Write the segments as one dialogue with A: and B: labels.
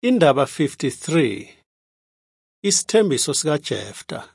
A: Indaba 53. Isithembiso sikaJefta.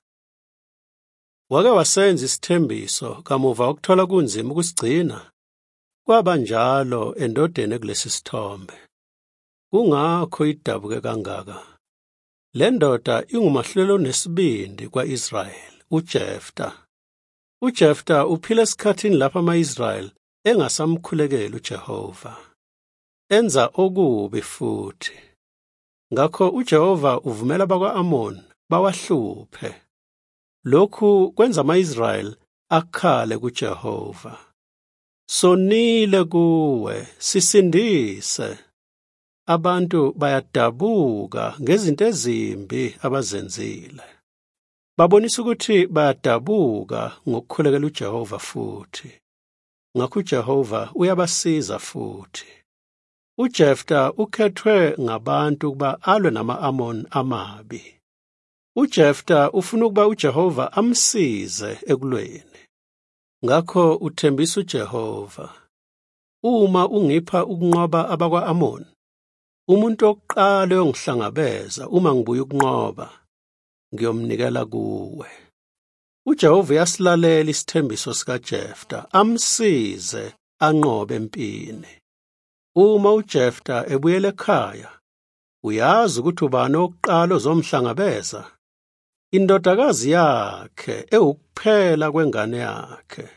A: Wake wasenza isithembiso kamuva ukuthola kunzima ukusigcina. Kwaba njalo endodeni kulesi sithombe. Kungakho idabuke kangaka. Le ndoda ingumahluleli onesibindi kwa-Israyeli, uJefta. UJefta uphila esikhathini lapho ama-Israyeli engasamkhulekeli uJehova. Enza okubi futhi. Ngakho uJehova uvumela abakwa-Amoni bawahluphe. Lokhu kwenza ama-Israyeli akhale kuJehova. Sonile kuwe, sisindise. Abantu bayadabuka ngezinto ezimbi abazenzile. Babonisa ukuthi bayadabuka ngokukhulekela uJehova futhi. Ngakho uJehova uyabasiza futhi. UJefta ukhethwe ngabantu ukuba alwe nama-Amoni amabi. UJefta ufuna ukuba uJehova amsize ekulweni. Ngakho uthembisa uJehova. Uma ungipha ukunqoba abakwa-Amoni, umuntu wokuqala oyongihlangabeza uma ngibuya ukunqoba, ngiyomnikela kuwe. UJehova uyasilalela isithembiso sikaJefta, amsize anqobe empini. Uma uJefta ebuyela ekhaya, uyazi ukuthi ubani owokuqala ozomhlangabeza? Indodakazi yakhe ewukuphela kwengane yakhe.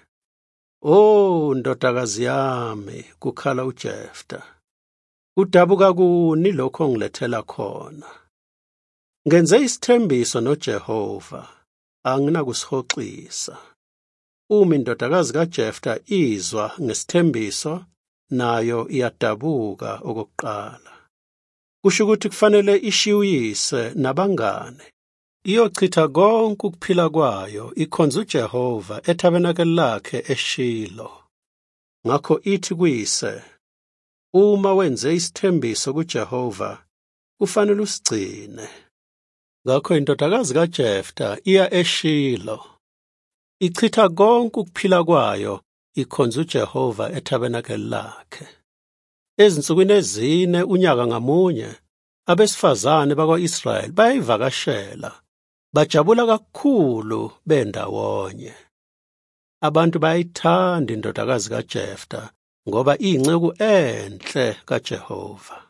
A: Oh, ndodakazi yami, kukhala uJefta. Udabuka kuni lokho ngilethela khona. Ngenze isithembiso noJehova, anginakusihoxisa. Uma indodakazi kaJefta izwa ngesithembiso, nayo iyadabuka okokuqala. Kusho ukuthi kufanele ishiyise nabangane. Iyochitha konke ukuphila kwayo ikhonza uJehova ethabhenakeli lakhe eShilo. Ngakho ithi kuyise, uma wenze isithembiso kuJehova, kufanele usigcine. Ngakho indodakazi kaJefta iya eShilo. Ichitha konke ukuphila kwayo ikhonza uJehova ethabhenakeli lakhe. Ezinsukwini ezine unyaka ngamunye, abesifazane bakwa-Israyeli bayayivakashela, bajabula kakhulu bendawonye. Abantu bayithanda indodakazi kaJefta ngoba iyinceku enhle kaJehova.